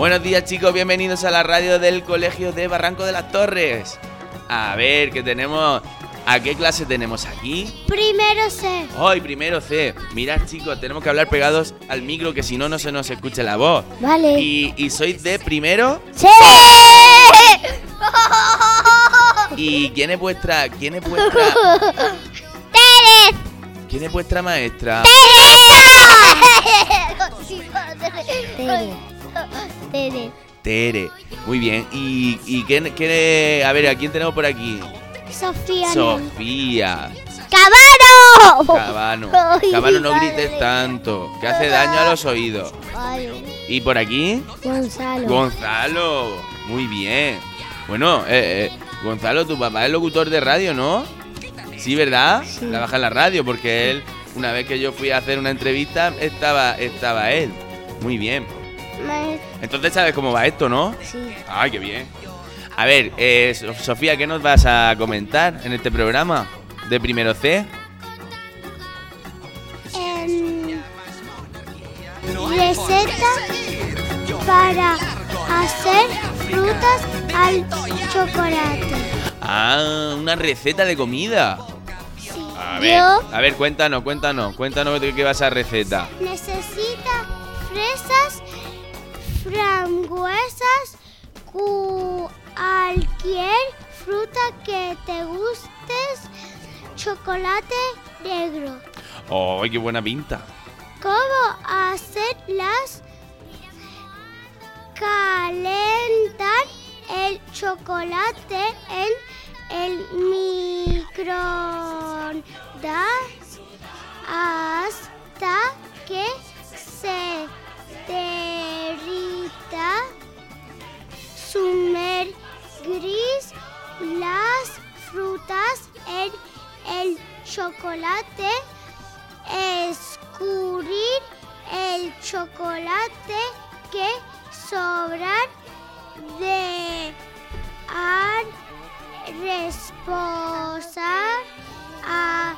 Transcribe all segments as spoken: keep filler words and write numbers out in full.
Buenos días, chicos, bienvenidos a la radio del Colegio de Barranco de las Torres. A ver, ¿qué tenemos? ¿A qué clase tenemos aquí? Primero C. Hoy, primero C. Mirad, chicos, tenemos que hablar pegados al micro, que si no, no se nos escucha la voz. Vale. ¿Y, y sois de primero? ¡Sí! ¿Y quién es vuestra... quién es vuestra... ¡Tere! ¿Quién es vuestra maestra? ¡Tere! Tere. Tere. Muy bien. ¿Y, y quién, quién... a ver, ¿a quién tenemos por aquí? Sofía. Sofía. ¡Cabano! Cabano. Cabano, no grites tanto, que hace daño a los oídos. Vale. ¿Y por aquí? Gonzalo. Gonzalo. Muy bien. Bueno, eh, eh, Gonzalo, tu papá es locutor de radio, ¿no? Sí, ¿verdad? Sí. Trabaja en la radio, porque él, una vez que yo fui a hacer una entrevista, estaba, estaba él. Muy bien. Me- Entonces sabes cómo va esto, ¿no? Sí. Ay, qué bien. A ver, eh, So- Sofía, ¿qué nos vas a comentar en este programa de Primero C? Em, receta para hacer frutas al chocolate. Ah, una receta de comida. Sí. A ver, Yo a ver, cuéntanos, cuéntanos, cuéntanos de qué va esa receta. necesita fresas, frambuesas, cualquier fruta que te gustes, chocolate negro. ¡Ay, qué buena pinta! ¿Cómo hacerlas? Calentar el chocolate en el microondas hasta que se derrita. Sumergir las frutas en el chocolate. Escurrir el chocolate que sobrar de a reposar a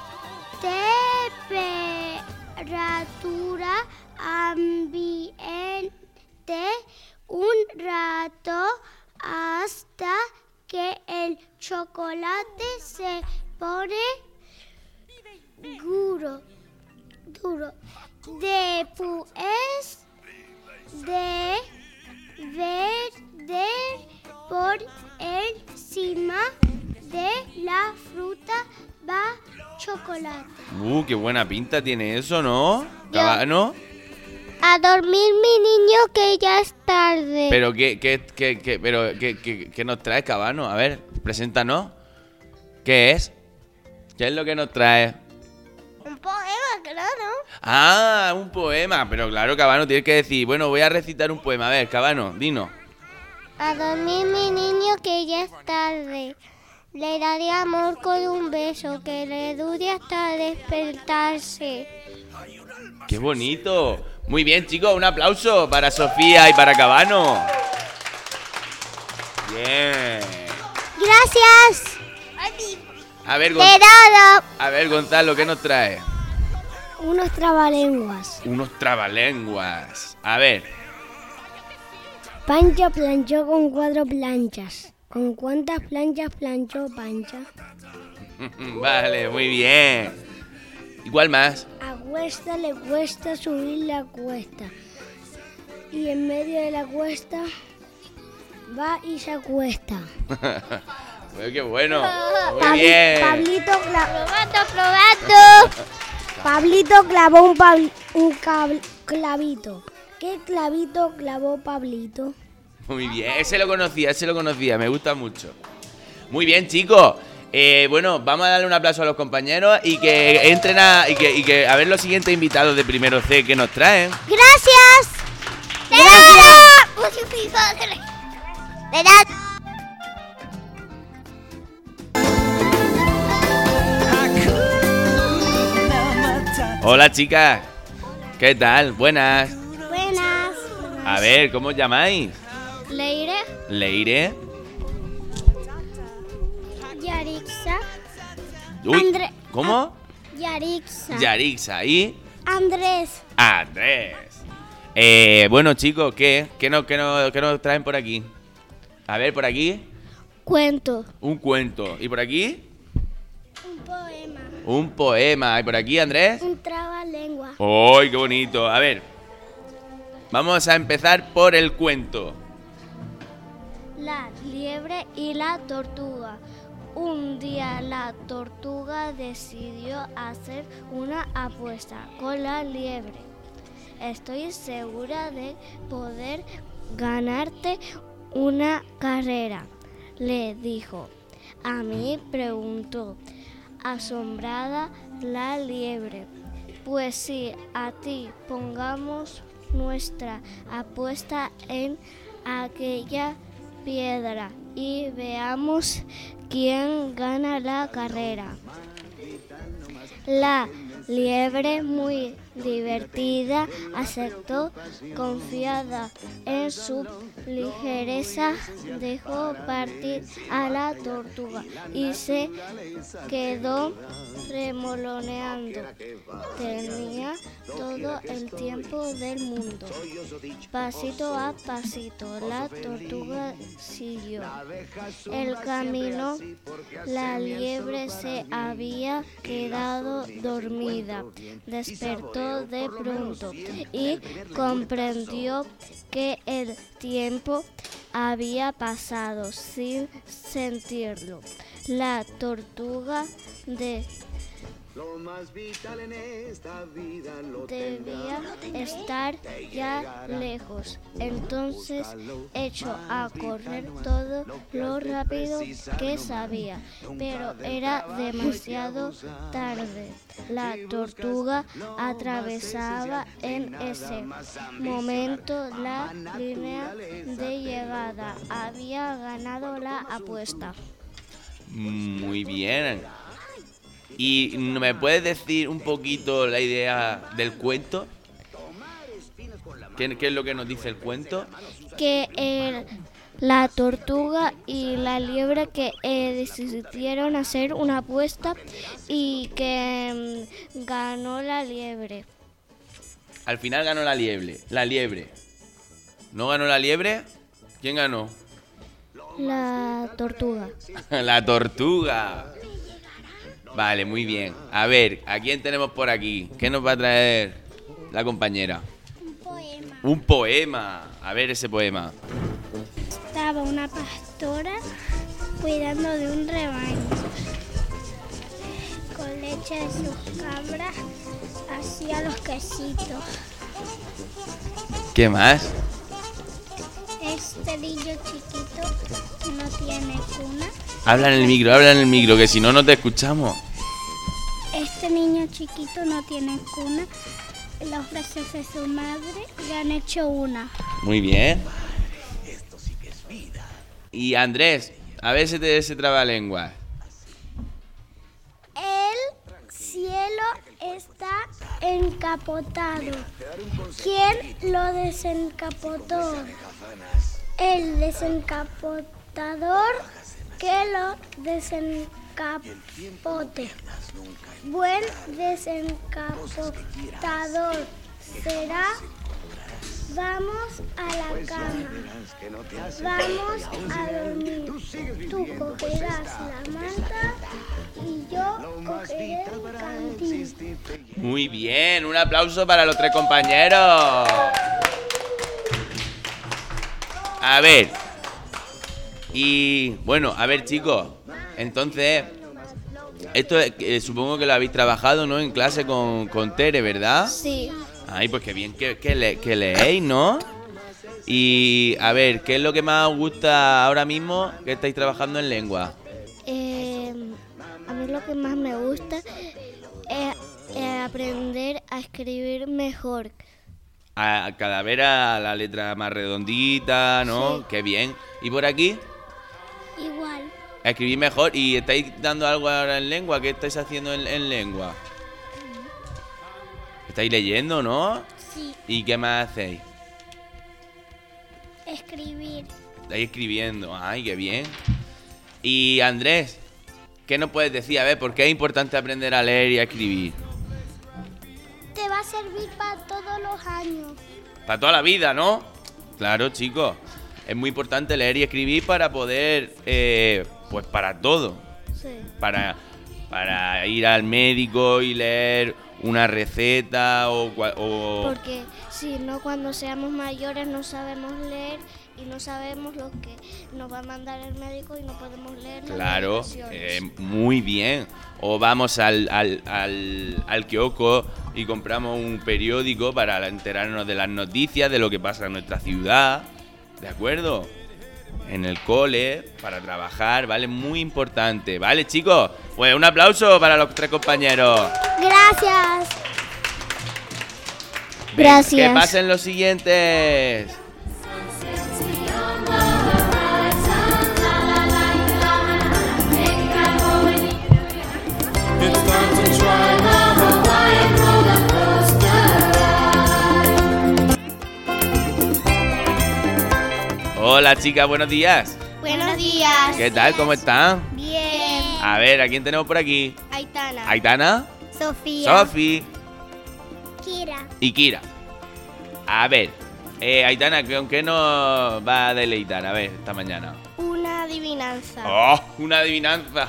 temperatura ambiente un rato hasta que el chocolate se pone duro, duro. Después de verter por encima de la fruta va chocolate. ¡Uh, qué buena pinta tiene eso, ¿no? Cabano. A dormir, mi niño, que ya es tarde. Pero qué, qué, qué, qué, pero qué, qué, qué nos trae, Cabano. A ver, preséntanos. ¿Qué es? ¿Qué es lo que nos trae? Un poema, claro. Ah, un poema. Pero claro, Cabano, tienes que decir, bueno, voy a recitar un poema. A ver, Cabano, dinos. A dormir, mi niño, que ya es tarde. Le daré amor con un beso que le dure hasta despertarse. ¡Qué bonito! Muy bien, chicos, un aplauso para Sofía y para Cabano. Bien. Gracias. A ver, De Gon- nada. a ver, Gonzalo, ¿qué nos trae? Unos trabalenguas. Unos trabalenguas. A ver. Pancha planchó con cuatro planchas. ¿Con cuántas planchas planchó Pancha? Vale, muy bien. ¿Y cuál más? A cuesta le cuesta subir la cuesta. Y en medio de la cuesta va y se acuesta. Bueno, qué bueno. Muy Pabli- bien. Pablito clavó. Probando, probando. Pablito clavó un, pabl- un cab- clavito. ¿Qué clavito clavó Pablito? Muy bien. Ese lo conocía, ese lo conocía. Me gusta mucho. Muy bien, chicos. Eh, bueno, vamos a darle un aplauso a los compañeros y que entren a, y que, y que a ver los siguientes invitados de Primero C que nos traen. Gracias. Gracias. De nada. Hola, chicas. ¿Qué tal? Buenas. Buenas. A ver, ¿cómo os llamáis? Leire. Leire. Yarixa. Uy, André- ¿cómo? Yarixa. Yarixa y Andrés. Andrés. Eh, bueno, chicos, ¿qué? ¿Qué nos, qué, nos, ¿Qué nos traen por aquí? A ver, por aquí. Cuento. Un cuento. ¿Y por aquí? Un poema. Un poema. ¿Y por aquí, Andrés? Un trabalengua. ¡Ay, qué bonito! A ver, vamos a empezar por el cuento. La liebre y la tortuga. Un día la tortuga decidió hacer una apuesta con la liebre. Estoy segura de poder ganarte una carrera, le dijo. A mí, preguntó, asombrada la liebre. Pues sí, a ti, pongamos nuestra apuesta en aquella piedra y veamos quién gana la carrera. La liebre, muy divertida, aceptó. Confiada en su ligereza, dejó partir a la tortuga y se quedó remoloneando. Tenía todo el tiempo del mundo. Pasito a pasito, la tortuga siguió el camino. La liebre se había quedado dormida. Despertó de pronto y comprendió que el tiempo había pasado sin sentirlo. La tortuga de Lo más vital en esta vida lo debía estar ya lejos. Entonces echó a correr todo lo rápido que sabía, pero era demasiado tarde. La tortuga atravesaba en ese momento la línea de llegada. Había ganado la apuesta. Muy bien. ¿Y me puedes decir un poquito la idea del cuento? ¿Qué, qué es lo que nos dice el cuento? Que el, la tortuga y la liebre que eh, decidieron hacer una apuesta y que mm, ganó la liebre. Al final ganó la liebre. La liebre. ¿No ganó la liebre? ¿Quién ganó? La tortuga. La tortuga. Vale, muy bien. A ver, ¿a quién tenemos por aquí? ¿Qué nos va a traer la compañera? Un poema. Un poema. A ver ese poema. Estaba una pastora cuidando de un rebaño. Con leche de sus cabras hacía los quesitos. ¿Qué más? Este niño chiquito no tiene cuna. Habla en el micro, habla en el micro, que si no, no te escuchamos. Este niño chiquito no tiene cuna. Los brazos de su madre le han hecho una. Muy bien. Y Andrés, a ver si te ese trabalengua. El cielo está encapotado. ¿Quién lo desencapotó? El desencapotador que lo desencapote. Buen desencapotador será. Vamos a la cama. Vamos a dormir. Tú cogerás la manta y yo cogeré el cantil. Muy bien, un aplauso para los tres compañeros. A ver. Y bueno, a ver, chicos. Entonces, esto eh, supongo que lo habéis trabajado, ¿no? En clase con, con Tere, ¿verdad? Sí. Ay, pues qué bien que, que, le, que leéis, ¿no? Y a ver, ¿qué es lo que más os gusta ahora mismo que estáis trabajando en lengua? Eh, a mí lo que más me gusta es, es aprender a escribir mejor. A, a cada vez a la letra más redondita, ¿no? Sí. Qué bien. ¿Y por aquí? Igual. A escribir mejor. ¿Y estáis dando algo ahora en lengua? ¿Qué estáis haciendo en, en lengua? ¿Estáis leyendo, no? Sí. ¿Y qué más hacéis? Escribir. Estáis escribiendo. Ay, qué bien. Y Andrés, ¿qué nos puedes decir? A ver, ¿por qué es importante aprender a leer y a escribir? Te va a servir para todos los años. para toda la vida, ¿no? Claro, chicos. Es muy importante leer y escribir para poder, eh, pues para todo. Sí. Para, para ir al médico y leer una receta o... o... Porque si no, cuando seamos mayores no sabemos leer y no sabemos lo que nos va a mandar el médico y no podemos leer las Claro, indicaciones. eh, muy bien. O vamos al, al, al, al kiosco y compramos un periódico para enterarnos de las noticias, de lo que pasa en nuestra ciudad. ¿De acuerdo? En el cole, para trabajar, ¿vale? Muy importante. ¿Vale, chicos? Pues un aplauso para los tres compañeros. Gracias. Venga, Gracias. que pasen los siguientes. Hola, chicas, buenos días. Buenos días. ¿Qué tal? ¿Cómo están? Bien. A ver, ¿a quién tenemos por aquí? Aitana. Aitana, Sofía. Sofi Kira. y Kira. A ver, eh, Aitana, ¿con qué nos va a deleitar? A ver, esta mañana. Una adivinanza. ¡Oh! Una adivinanza.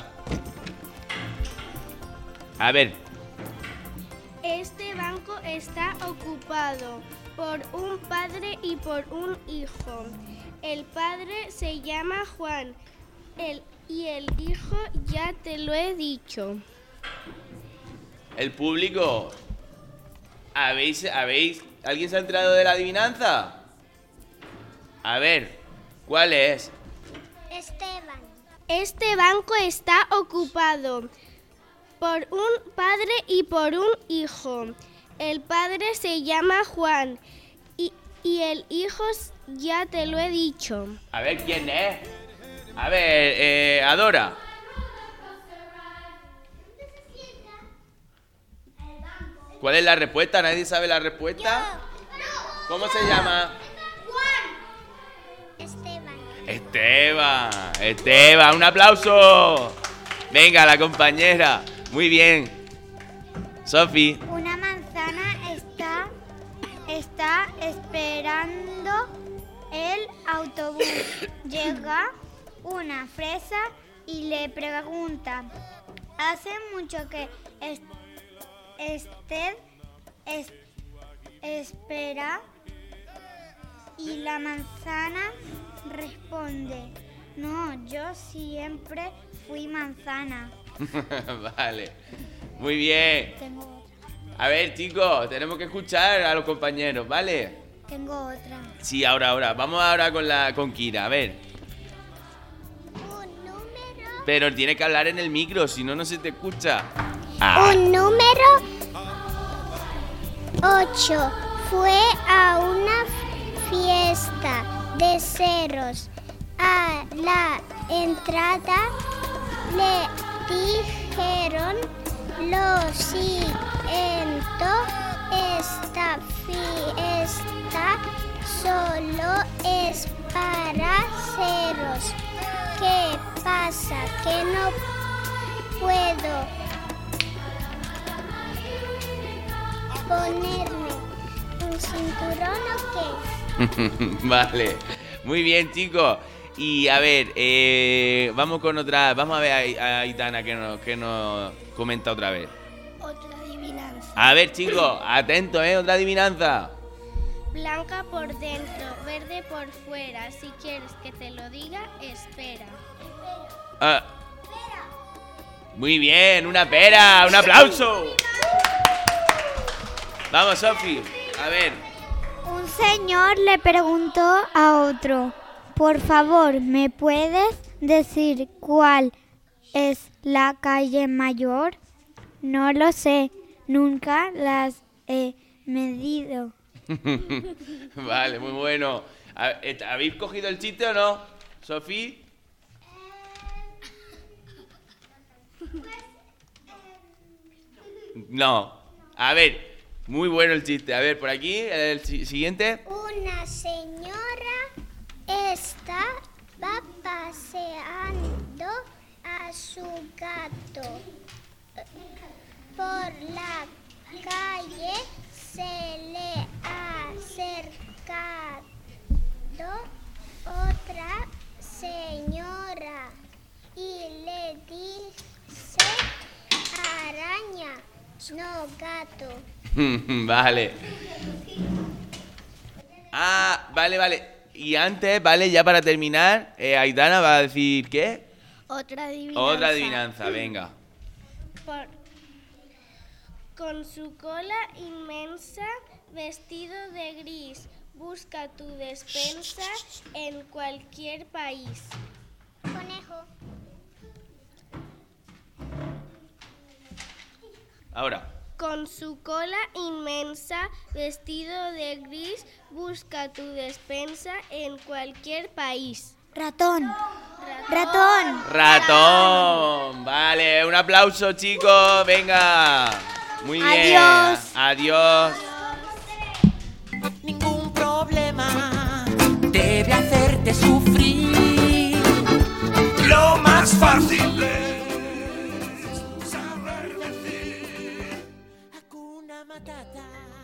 A ver, Este banco está ocupado por un padre y por un hijo. El padre se llama Juan el, y el hijo ya te lo he dicho. el público. ¿Habéis, habéis, ¿Alguien se ha enterado de la adivinanza? A ver, ¿cuál es? Esteban. Este banco está ocupado por un padre y por un hijo. El padre se llama Juan y, y el hijo ya te lo he dicho. A ver, ¿quién es? A ver, eh, Adora. ¿Cuál es la respuesta? ¿Nadie sabe la respuesta? ¿Cómo se llama? Esteban. Esteban. Esteban, un aplauso. Venga, la compañera. Muy bien. Sofi. Una manzana está, está esperando el autobús. Llega una fresa y le pregunta, ¿hace mucho que es- usted es- espera? Y la manzana responde, no, yo siempre fui manzana. Vale. Muy bien. Tengo otra. A ver, chicos, tenemos que escuchar a los compañeros, ¿vale? Tengo otra. Sí, ahora, ahora. Vamos ahora con la con Kira, a ver. Un número. Pero tienes que hablar en el micro, si no, no se te escucha. Ah, Un número ocho fue a una fiesta de ceros. A la entrada le dijeron lo siento, esta fiesta solo es para ceros. ¿Qué pasa? Que no puedo ponerme un cinturón o qué? vale. Muy bien, chicos. Y a ver, eh, vamos con otra. Vamos a ver a, a Aitana que nos, que nos comenta otra vez. Otra adivinanza. A ver, chicos, atentos, ¿eh? Otra adivinanza. Blanca por dentro, verde por fuera. Si quieres que te lo diga, espera. Ah. Muy bien, una pera, un aplauso. Vamos, Sofi. A ver. Un señor le preguntó a otro, por favor, ¿me puedes decir cuál es la calle mayor? No lo sé, nunca las he medido. Vale, muy bueno. A- eh, ¿Habéis cogido el chiste o no, Sofi? No. A ver, muy bueno el chiste. A ver, por aquí, el si- siguiente. Una señora estaba paseando a su gato por la calle, se le acercó No, gato. Vale. Ah, vale, vale. Y antes, vale, ya para terminar, eh, Aitana va a decir ¿qué? Otra adivinanza. Otra adivinanza, venga. Por- con su cola inmensa, vestido de gris, busca tu despensa en cualquier país. Conejo. Ahora. Con su cola inmensa, vestido de gris, busca tu despensa en cualquier país. Ratón. Ratón. Ratón. Vale, un aplauso, chicos. Venga. Muy bien. Adiós. Adiós. Ningún problema debe hacerte sufrir. Lo más fácil es saber decir Hakuna Matata.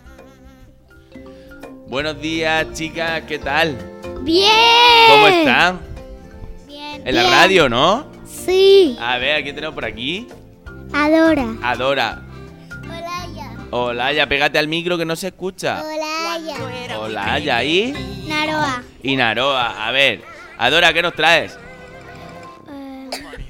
Buenos días, chicas. ¿Qué tal? Bien. ¿Cómo están? Bien. En la radio, ¿no? Sí. A ver, ¿a quién tenemos por aquí? Adora. Adora. Olaya. Olaya, pégate al micro que no se escucha. Olaya. Olaya, ¿y? Naroa. Y Naroa. A ver, Adora, ¿qué nos traes? Eh,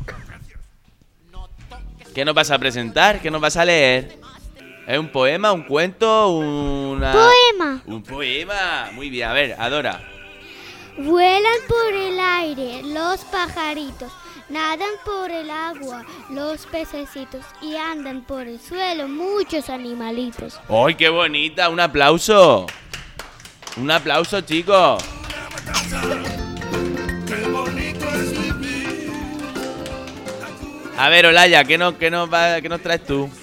¿Qué nos vas a presentar? ¿Qué nos vas a leer? ¿Es un poema, un cuento, una...? poema. Un poema. Muy bien, a ver, Adora. Vuelan por el aire los pajaritos, nadan por el agua los pececitos y andan por el suelo muchos animalitos. ¡Ay, qué bonita! ¡Un aplauso! ¡Un aplauso, chicos! A ver, Olaya, ¿qué nos, qué nos, va- qué nos traes tú?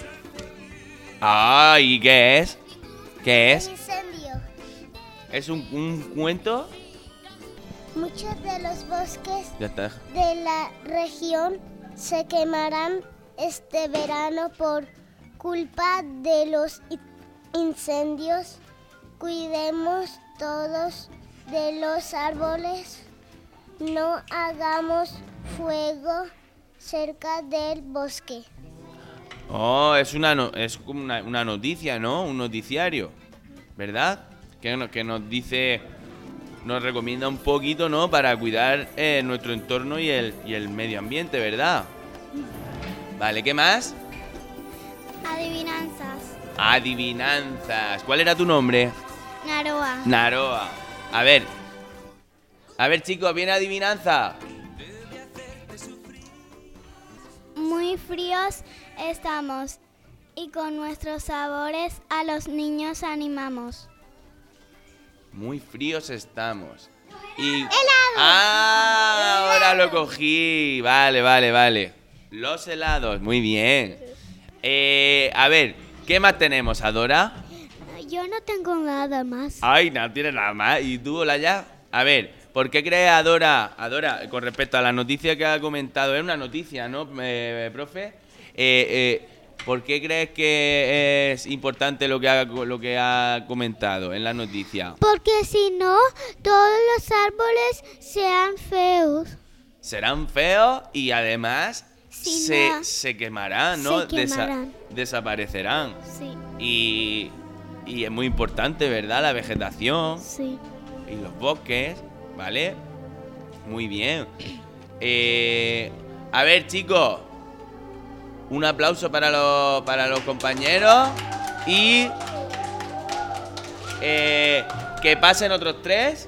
¡Ay! ¿Qué es? ¿Qué es? Incendio. ¿Es un, un cuento? Muchos de los bosques Ya está. de la región se quemarán este verano por culpa de los i- incendios. Cuidemos todos de los árboles. No hagamos fuego cerca del bosque. Oh, es una no- es como una, una noticia, ¿no? Un noticiario, ¿verdad? Que, no- que nos dice, nos recomienda un poquito, ¿no? Para cuidar eh, nuestro entorno y el, y el medio ambiente, ¿verdad? Vale, ¿qué más? Adivinanzas. Adivinanzas. ¿Cuál era tu nombre? Naroa. Naroa. A ver. A ver, chicos, ¿viene adivinanza? Muy fríos estamos y con nuestros sabores a los niños animamos. Muy fríos estamos. Y... ¡Ah! Ahora lo cogí. Vale, vale, vale. Los helados, muy bien. Eh, a ver, ¿qué más tenemos, Adora? Yo no tengo nada más. Ay, no tiene nada más. ¿Y tú, Olaya? A ver, ¿por qué crees, Adora? Adora, con respecto a la noticia que ha comentado, es una noticia, ¿no, eh, profe? Eh, eh, ¿Por qué crees que es importante lo que ha, lo que ha comentado en la noticia? Porque si no, todos los árboles sean feos. Serán feos y además Sí, se, no. se quemarán, ¿no? Se quemarán. desaparecerán. Sí, Y, y es muy importante, ¿verdad? La vegetación sí. y los bosques, ¿vale? Muy bien. Eh, a ver, chicos, un aplauso para los, para los compañeros y eh, que pasen otros tres.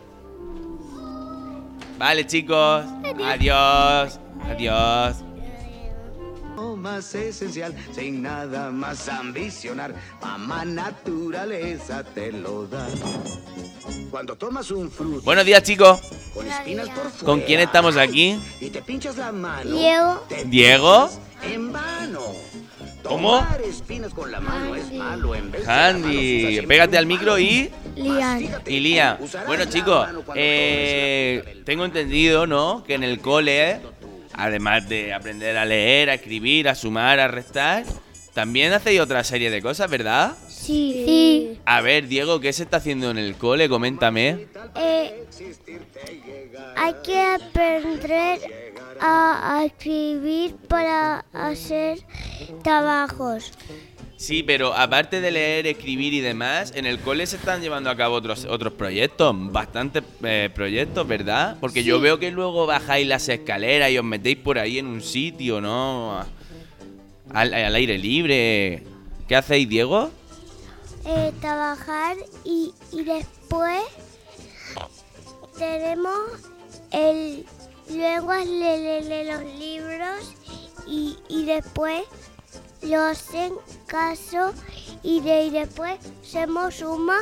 Vale, chicos. Adiós. Adiós. Lo más esencial, sin nada más ambicionar, mamá naturaleza te lo da. Cuando tomas un fruto Buenos días, chicos. con espinas por fuera, ¿Con quién estamos aquí? y te pinchas la mano, Diego. te ¿Diego? pinchas en vano. ¿Cómo? Tomar espinas con la mano es malo. En vez de la mano, Handy, usa siempre pégate un al micro palo. y... Lian. Y Lía. Bueno, chicos, eh, tengo entendido, ¿no? Que en el cole, además de aprender a leer, a escribir, a sumar, a restar, también hacéis otra serie de cosas, ¿verdad? Sí. Sí. A ver, Diego, ¿qué se está haciendo en el cole? Coméntame. Eh, hay que aprender a, a escribir para hacer trabajos. Sí, pero aparte de leer, escribir y demás, en el cole se están llevando a cabo otros otros proyectos, bastantes eh, proyectos, ¿verdad? Porque yo veo que luego bajáis las escaleras y os metéis por ahí en un sitio, ¿no? Al, al aire libre. ¿Qué hacéis, Diego? Eh, trabajar y, y después tenemos el luego le, le- le- los libros y, y después lo hacen caso y, de, y después hacemos suma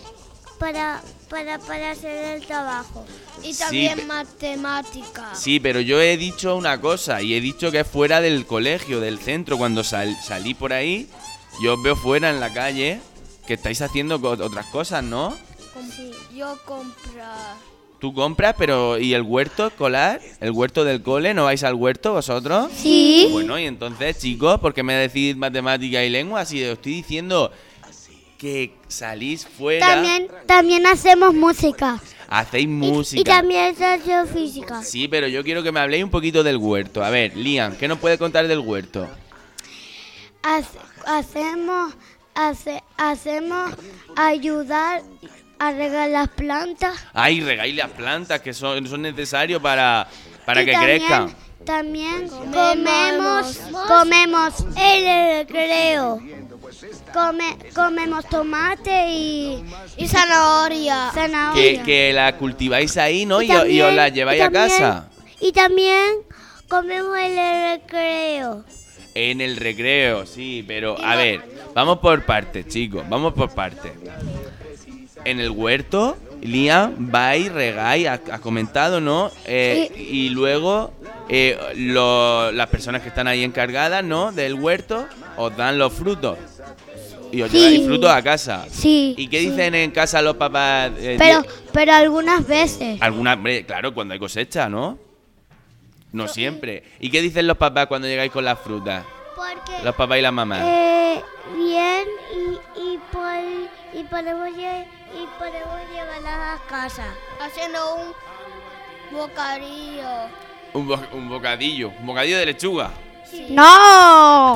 para, para, para hacer el trabajo. Y Sí, también pe- matemáticas. Sí, pero yo he dicho una cosa y he dicho que es fuera del colegio, del centro. Cuando sal- salí por ahí, yo os veo fuera en la calle que estáis haciendo co- otras cosas, ¿no? Sí, yo comprar. Tú compras, pero ¿y el huerto escolar? ¿El huerto del cole? ¿No vais al huerto vosotros? Sí. Bueno, y entonces, chicos, ¿por qué me decís matemática y lengua? Si os estoy diciendo que salís fuera, También, también hacemos música. hacéis Y, música. y también educación física. Sí, pero yo quiero que me habléis un poquito del huerto. A ver, Liam, ¿qué nos puede contar del huerto? Hace- hacemos, hace- hacemos ayudar a regar las plantas. Ay, regáis las plantas que son, son necesarios para, para Y que también- crezcan. También Comemos. comemos, comemos, El recreo. come- comemos tomate y Y zanahoria. Que, zanahoria. que la cultiváis ahí, ¿no? Y, Y o- y os también- la lleváis y a también- casa. Y también comemos el recreo. En el recreo, sí, pero a ver, vamos por partes, chicos, vamos por partes. En el huerto, Liam, vais, regáis, has, has comentado, ¿no? Eh, y luego eh, lo- las personas que están ahí encargadas, ¿no? Del huerto, os dan los frutos. Y os Sí. lleváis frutos a casa. Sí. ¿Y qué dicen en casa los papás? eh, Pero, die- pero algunas veces. Algunas, hombre, claro, cuando hay cosecha, ¿no? No siempre. ¿Y qué dicen los papás cuando llegáis con las frutas? Porque Los papás y las mamás. eh, bien y, y, por- y podemos, lle- y podemos llevarlas a casa. Haciendo un bocadillo. Un, bo- un bocadillo, un bocadillo de lechuga. ¡No!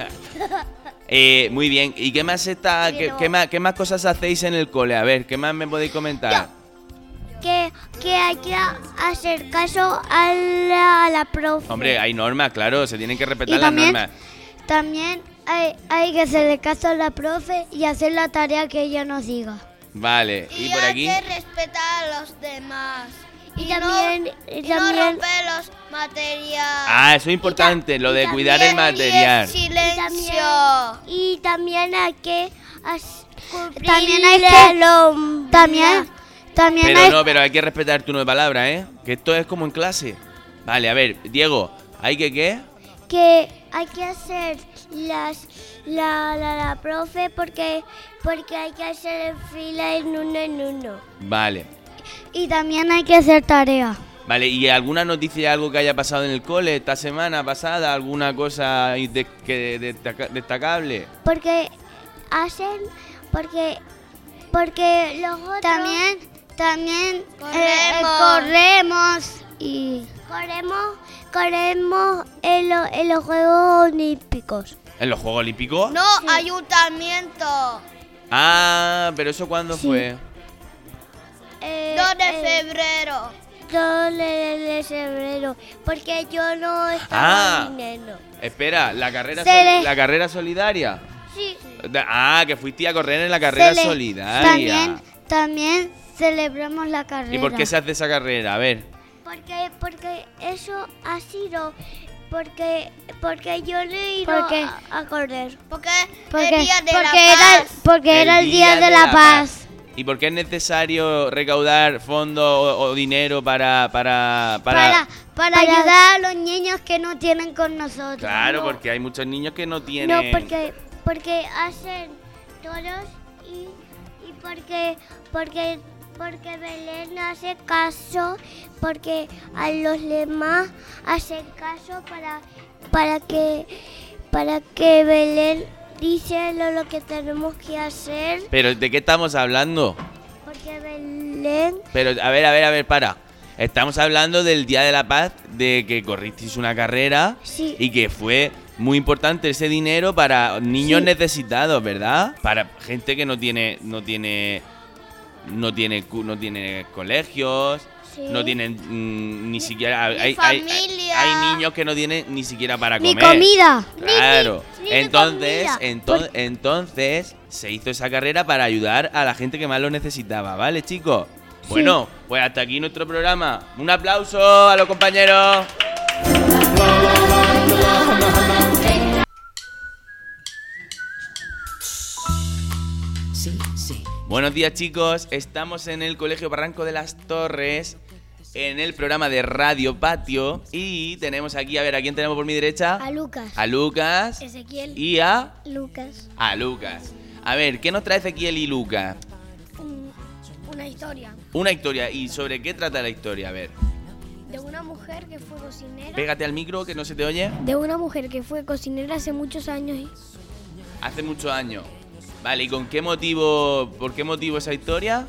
Eh, muy bien. ¿Y qué más está, qué, Pero- qué más, qué más cosas hacéis en el cole? A ver, ¿qué más me podéis comentar? Que, que hay que hacer caso a la, a la profe. Hombre, hay normas, claro, se tienen que respetar Y las también, normas. también hay, hay que hacerle caso a la profe y hacer la tarea que ella nos diga. Vale, y, por aquí. hay que respetar a los demás. Y también, y no también, romper los materiales. Ah, eso es importante, lo de y cuidar el también- material. Silencio. y también hay que as- cumplir También hay la que- norma. También, también Pero hay, no, pero hay que respetar tu de palabra, ¿eh? Que esto es como en clase. Vale, a ver, Diego, ¿hay que qué? Que hay que hacer las la, la, la profe porque porque hay que hacer en fila en uno en uno. Vale. y también hay que hacer tarea. Vale, ¿y alguna noticia, algo que haya pasado en el cole esta semana pasada? ¿Alguna cosa de- que destaca- destacable? Porque hacen porque porque los otros También, también eh, eh, Corremos. corremos y corremos corremos en, lo- en los Juegos Olímpicos. ¿En los Juegos Olímpicos? No, ayuntamiento. Ah, pero ¿eso cuándo Sí. fue? Eh, dos de eh, febrero. dos de, de febrero, porque yo no Ah. estaba viniendo. Espera, ¿la carrera, Se sol- le- la carrera solidaria? Sí. Da- Ah, que fuiste a correr en la carrera se le- solidaria. También, también celebramos la carrera. ¿Y por qué se hace esa carrera? A ver. Porque, porque eso ha sido, porque, porque yo no he ido ¿Por qué? a, a correr. Porque, Porque, el día de porque la era, paz. porque era el día, de, la paz. ¿Y por qué es necesario recaudar fondos o, o dinero para, para, Para, para... para, para- ayudar a los niños que no tienen con nosotros. Claro, No. porque hay muchos niños que no No, tienen... porque, porque hacen todos y, y porque, porque, porque Belén hace caso, porque a los demás hacen caso para, para que, para que Belén dice lo, lo que tenemos que hacer, Pero ¿de qué estamos hablando? porque Belén Pero, a ver, a ver, a ver, para. Estamos hablando del Día de la Paz, de que corristeis una carrera Sí. y que fue muy importante ese dinero para niños Sí. necesitados, ¿verdad? Para gente que no tiene no tiene no tiene cu- no tiene colegios, Sí. no tienen mm, ni siquiera ni hay, hay, familia. hay niños que no tienen ni siquiera para Ni comer. comida. Claro. Ni- ni- ni entonces, comida. enton- entonces se hizo esa carrera para ayudar a la gente que más lo necesitaba, ¿vale, chicos? Bueno, pues hasta aquí nuestro programa. Un aplauso a los compañeros. Sí, sí. Buenos días, chicos. Estamos en el Colegio Barranco de las Torres, en el programa de Radio Patio. Y tenemos aquí, a ver, ¿a quién tenemos por mi derecha? A Lucas. A Lucas. Ezequiel. Y a... Lucas. A Lucas. A ver, ¿qué nos trae Ezequiel y Lucas? Una historia Una historia. ¿Y sobre qué trata la historia? A ver, de una mujer que fue cocinera. pégate al micro que no se te oye. De una mujer que fue cocinera hace muchos años. y- Hace muchos años. Vale, ¿y con qué motivo, por qué motivo esa historia?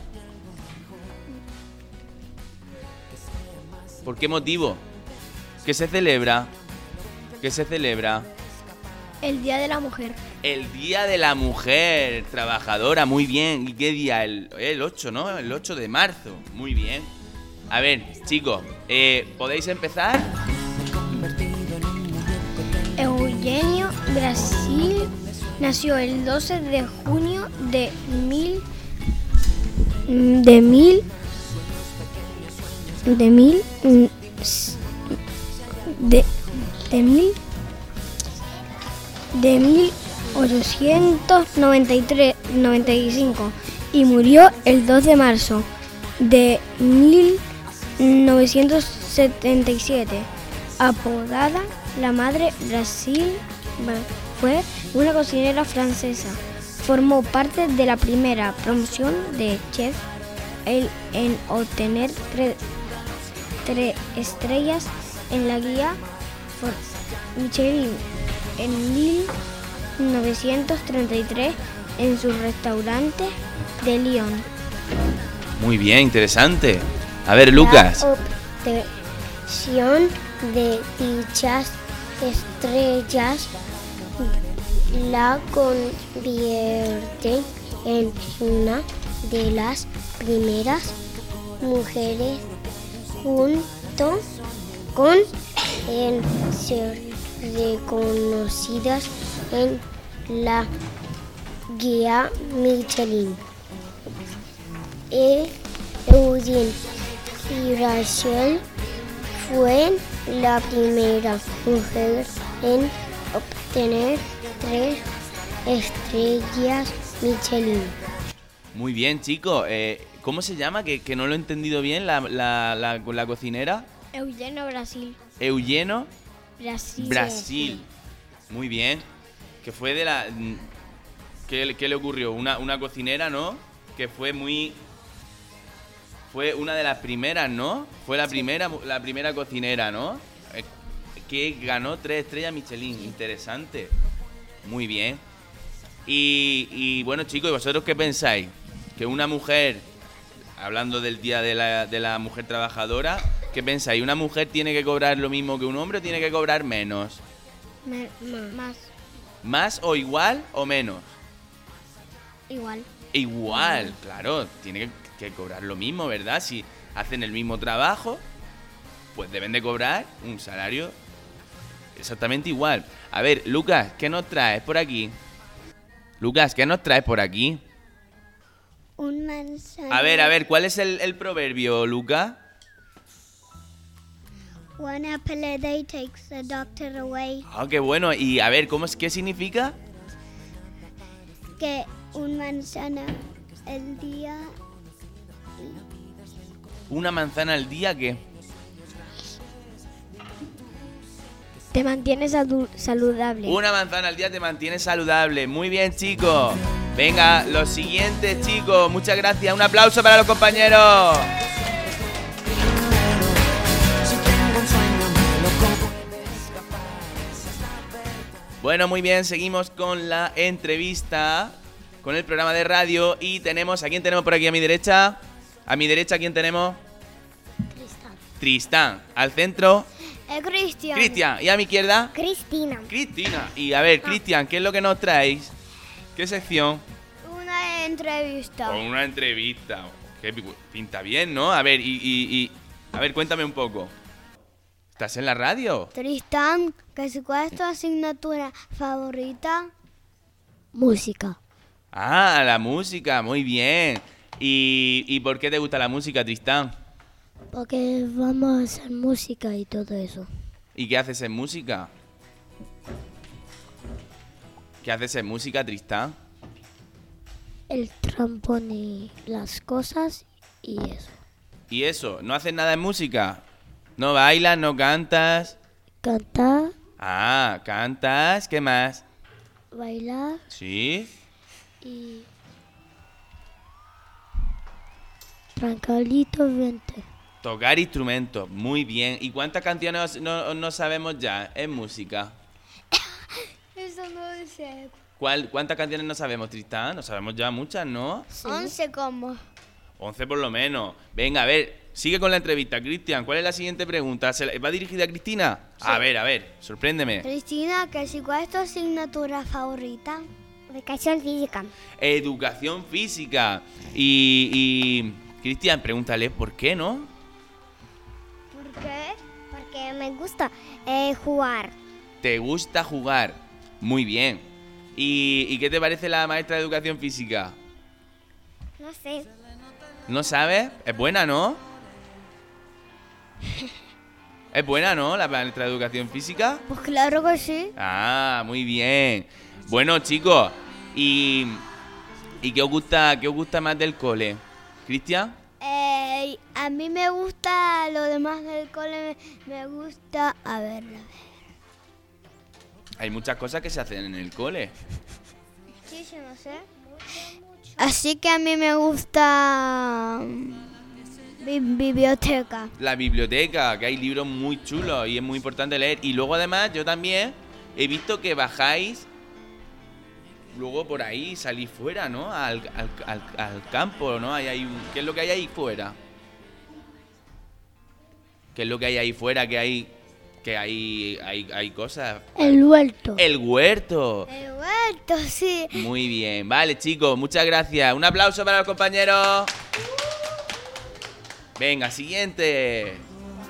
¿Por qué motivo? ¿Qué se celebra? ¿Qué se celebra? El Día de la Mujer. El Día de la Mujer Trabajadora, muy bien. ¿Y qué día? El, el ocho, ¿no? El ocho de marzo, muy bien. A ver, chicos, eh, ¿podéis empezar? Eugenio Brasil nació el doce de junio de mil de mil de mil de de mil de mil ochocientos noventa y tres noventa y cinco y murió el dos de marzo de mil novecientos setenta y siete. Apodada la Madre Brasil, fue una cocinera francesa. Formó parte de la primera promoción de chef el- en obtener tre- tres estrellas en la guía for Michelin en mil novecientos treinta y tres en su restaurante de Lyon. Muy bien, interesante. A ver, Lucas. La obtención de dichas estrellas la convierte en una de las primeras mujeres junto con en ser reconocidas en la guía Michelin. E. Eugene y Rachel fue la primera mujer en obtener tres estrellas Michelin. Muy bien, chicos. Eh, ¿Cómo se llama? Que, que no lo he entendido bien, la, la, la, la cocinera. Eugenio Brasil. Eugeno Brasil. Brasil. Muy bien. Que fue de la... ¿Qué, qué le ocurrió? Una, una cocinera, ¿no? Que fue muy... Fue una de las primeras, ¿no? Fue la primera la primera cocinera, ¿no? Eh, Que ganó tres estrellas Michelin. Interesante. Muy bien. Y, y bueno, chicos, ¿y vosotros qué pensáis? Que una mujer, hablando del Día de la, de la Mujer Trabajadora, ¿qué pensáis? ¿Una mujer tiene que cobrar lo mismo que un hombre o tiene que cobrar menos? Me- ma- más. ¿Más o igual o menos? Igual. Igual, claro, tiene que, que cobrar lo mismo, ¿verdad? Si hacen el mismo trabajo, pues deben de cobrar un salario exactamente igual. A ver, Lucas, ¿qué nos traes por aquí? Lucas, ¿qué nos traes por aquí? Un manzano. A ver, a ver, ¿cuál es el, el proverbio, Lucas? One apple a day takes the doctor away. Ah, qué bueno. Y a ver, ¿cómo es, qué significa? Que un manzana el día. ¿Una manzana al día qué? Te mantienes sadu- saludable. Una manzana al día te mantiene saludable. Muy bien, chicos. Venga, los siguientes, chicos. Muchas gracias. Un aplauso para los compañeros. Bueno, muy bien. Seguimos con la entrevista, con el programa de radio. Y tenemos, ¿a quién tenemos por aquí a mi derecha? A mi derecha, ¿a quién tenemos? Tristán. Tristán. Al centro, Es Cristian. Cristian. ¿Y a mi izquierda? Cristina. Cristina. Y a ver, Cristian, ¿qué es lo que nos traéis? ¿Qué sección? Una entrevista. O una entrevista. Que pinta bien, ¿no? A ver, y, y, y... A ver, cuéntame un poco. ¿Estás en la radio? Tristán, ¿qué cuál es tu asignatura favorita? Música. Ah, la música, muy bien. ¿Y, y por qué te gusta la música, Tristán? Porque vamos a hacer música y todo eso. ¿Y qué haces en música? ¿Qué haces en música, Tristán? El trampón y las cosas y eso. ¿Y eso? ¿No haces nada en música? ¿No bailas, no cantas? Cantar, Ah, cantas, ¿qué más? bailar ¿Sí? y... Tranquilito, vente. Tocar instrumentos, muy bien. ¿Y cuántas canciones no, no sabemos ya en música? Eso no sé. ¿Cuál, ¿Cuántas canciones no sabemos, Tristán? No sabemos ya muchas, ¿no? Once como. Once por lo menos. Venga, a ver, sigue con la entrevista, Cristian. ¿Cuál es la siguiente pregunta? ¿Se la- ¿Va dirigida a Cristina? A ver, a ver, sorpréndeme. Cristina, ¿qué cuál es tu asignatura favorita? Educación física. Educación física. Y, y Cristian, pregúntale, ¿por qué no? ¿Por qué? Porque me gusta eh, jugar. ¿Te gusta jugar? Muy bien. ¿Y, y qué te parece la maestra de educación física? No sé. ¿No sabes? Es buena, ¿no? Es buena, ¿no? La maestra de educación física. Pues claro que sí. Ah, muy bien. Bueno, chicos, ¿y, y qué os gusta, qué os gusta más del cole? ¿Cristian? Eh, a mí me gusta lo demás del cole, me gusta, a ver, a ver. Hay muchas cosas que se hacen en el cole. Sí, sí, no sé. Así que a mí me gusta mm, bi- biblioteca. La biblioteca, que hay libros muy chulos y es muy importante leer. Y luego además yo también he visto que bajáis luego por ahí, salís fuera, ¿no? Al, al, al, al campo, ¿no? Ahí hay un- ¿Qué es lo que hay ahí fuera? ¿Qué es lo que hay ahí fuera? Que hay que hay, hay, hay cosas. El huerto. El huerto. El huerto, sí. Muy bien. Vale, chicos, muchas gracias. Un aplauso para los compañeros. Venga, siguiente.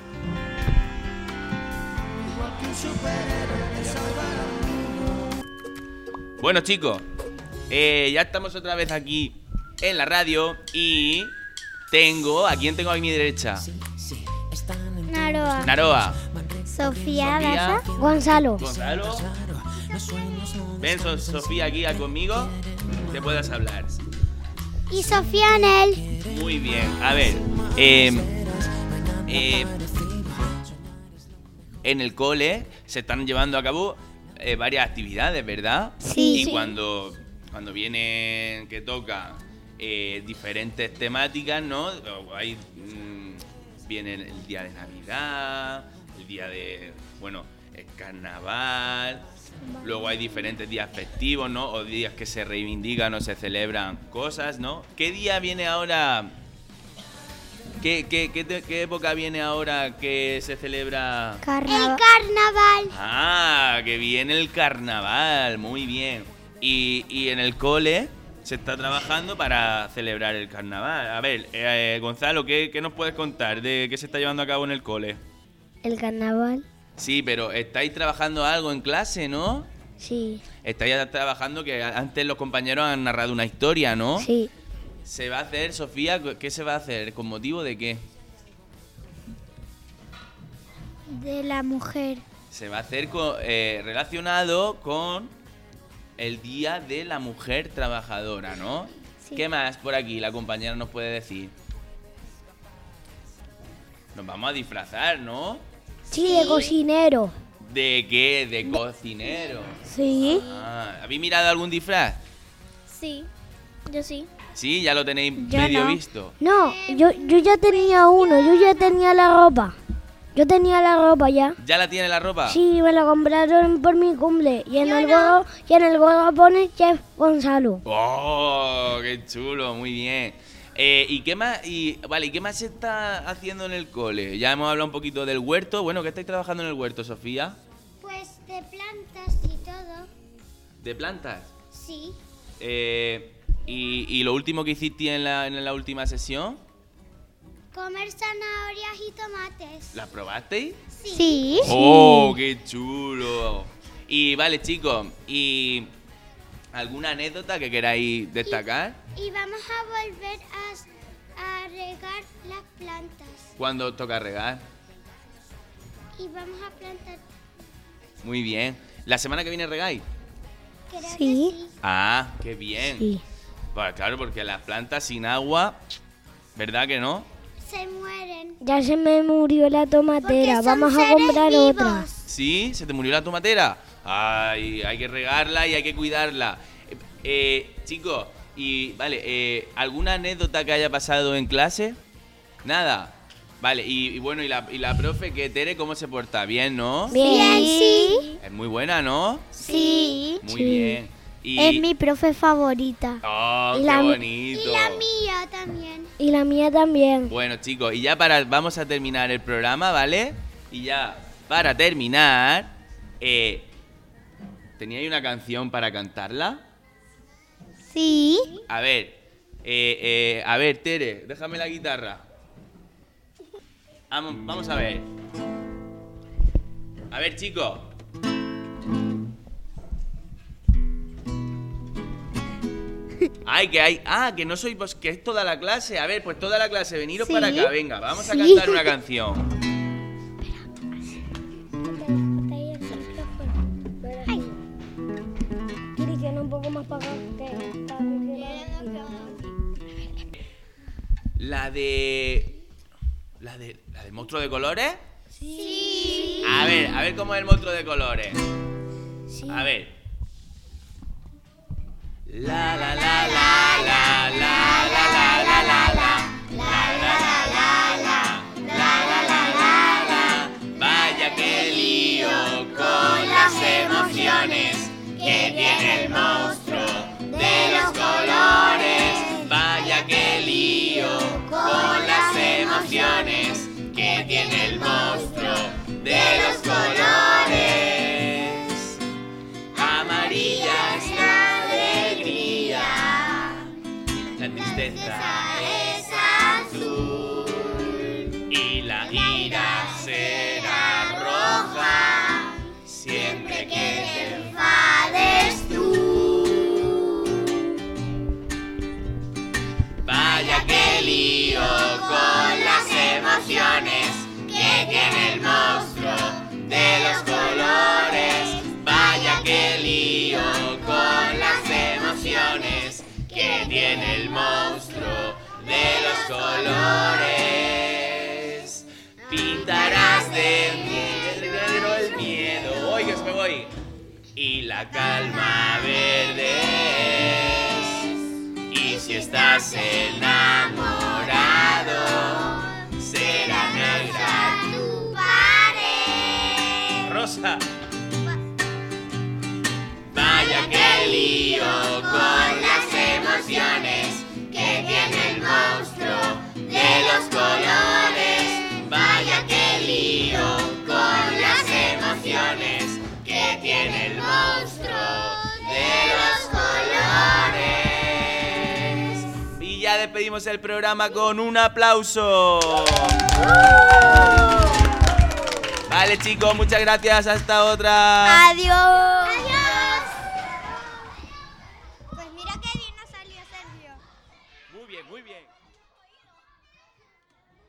Bueno, chicos, eh, ya estamos otra vez aquí en la radio y tengo... ¿A quién tengo a mi derecha? Naroa. Naroa. Sofía, Sofía. Baza. Gonzalo. Gonzalo. Ven, So- Sofía, aquí a conmigo. Te puedas hablar. Y Sofía Anel. Muy bien. A ver, eh, eh, en el cole se están llevando a cabo eh, varias actividades, ¿verdad? Sí. Y Sí. cuando, cuando vienen que toca eh, diferentes temáticas, ¿no? O hay, mm, viene el día de Navidad, el día de, bueno, el carnaval. Luego hay diferentes días festivos, ¿no? O días que se reivindican o se celebran cosas, ¿no? ¿Qué día viene ahora? ¿Qué, qué, qué, te- qué época viene ahora que se celebra? Carnaval. El carnaval. Ah, que viene el carnaval, muy bien. Y, y en el cole se está trabajando para celebrar el carnaval. A ver, eh, Gonzalo, ¿qué, ¿qué nos puedes contar de qué se está llevando a cabo en el cole? El carnaval. Sí, pero estáis trabajando algo en clase, ¿no? Sí. Estáis trabajando que antes los compañeros han narrado una historia, ¿no? Sí. Se va a hacer, Sofía, ¿qué se va a hacer? ¿Con motivo de qué? De la mujer. Se va a hacer co- eh, relacionado con el Día de la Mujer Trabajadora, ¿no? Sí. ¿Qué más por aquí la compañera nos puede decir? Nos vamos a disfrazar, ¿no? Sí, de cocinero. ¿De qué? De cocinero. Sí. Ah, ¿habéis mirado algún disfraz? Sí, yo sí. Sí, ya lo tenéis Yo medio no. visto. No, yo, yo ya tenía uno, yo ya tenía la ropa. Yo tenía la ropa ya. ¿Ya la tiene la ropa? Sí, me la compraron por mi cumple. Y en el gorro, y en el gorro pone Chef Gonzalo. ¡Oh, qué chulo! Muy bien. Eh, ¿Y qué más? Y, vale, ¿y qué más se está haciendo en el cole? Ya hemos hablado un poquito del huerto. Bueno, ¿qué estáis trabajando en el huerto, Sofía? Pues de plantas y todo. ¿De plantas? Sí. Eh, y, ¿Y lo último que hiciste en la, en la última sesión? Comer zanahorias y tomates. ¿Las probasteis? Sí. Sí. ¡Oh, qué chulo! Y vale, chicos, ¿y alguna anécdota que queráis destacar? Y vamos a volver a, a regar las plantas. ¿Cuándo toca regar? Y vamos a plantar. Muy bien. ¿La semana que viene regáis? Creo Sí. que sí. Ah, qué bien. Sí. Pues claro, porque las plantas sin agua, ¿verdad que no? Se mueren. Ya se me murió la tomatera, Porque son vamos a seres comprar vivos. otra. ¿Sí? ¿Se te murió la tomatera? Ay, hay que regarla y hay que cuidarla. Eh, eh, chicos, y vale, eh, ¿alguna anécdota que haya pasado en clase? Nada. Vale, y, y bueno, y la, y la profe, que Tere, ¿cómo se porta? Bien, ¿no? Bien. Sí. Es muy buena, ¿no? Sí. Muy Sí. bien. Y, Es mi profe favorita. ¡Oh, y qué la- bonito! Y la mía también. Y la mía también. Bueno, chicos, y ya para vamos a terminar el programa, ¿vale? Y ya para terminar, eh, ¿teníais una canción para cantarla? Sí. A ver, eh, eh, a ver, Tere, déjame la guitarra. Vamos, vamos a ver. A ver, chicos. Ay, que hay. Ah, que no soy vos, que es toda la clase. A ver, pues toda la clase, veniros Sí. para acá, venga, vamos a Sí. cantar una canción. Cristiano, un poco más para acá. que está congelado. La de. La de. ¿La del monstruo de colores? Sí. A ver, a ver cómo es el monstruo de colores. A ver. La la la la la la la la la la la. La la la la la. La la la la la. Vaya que lío con las emociones que tiene el monstruo de los colores. Vaya que lío con las emociones que tiene el monstruo de los colores. Amarilla es la alegría, la tristeza es azul y la ira será roja siempre que te enfades tú. Vaya que lío con las emociones que tiene el monstruo de los colores. Vaya que lío con las emociones que tiene el monstruo de los colores. Pintarás de negro el miedo, oiga, se me voy, y la calma verde es. Y si estás enamorado, será negra Tu pared. rosa. Vaya que lío con las emociones que tiene el monstruo de los colores. Vaya que lío con las emociones que tiene el monstruo de los colores. Y ya despedimos el programa con un aplauso. Vale, chicos, muchas gracias. Hasta otra. Adiós. Adiós. Pues mira qué bien nos salió Sergio. Muy bien, muy bien.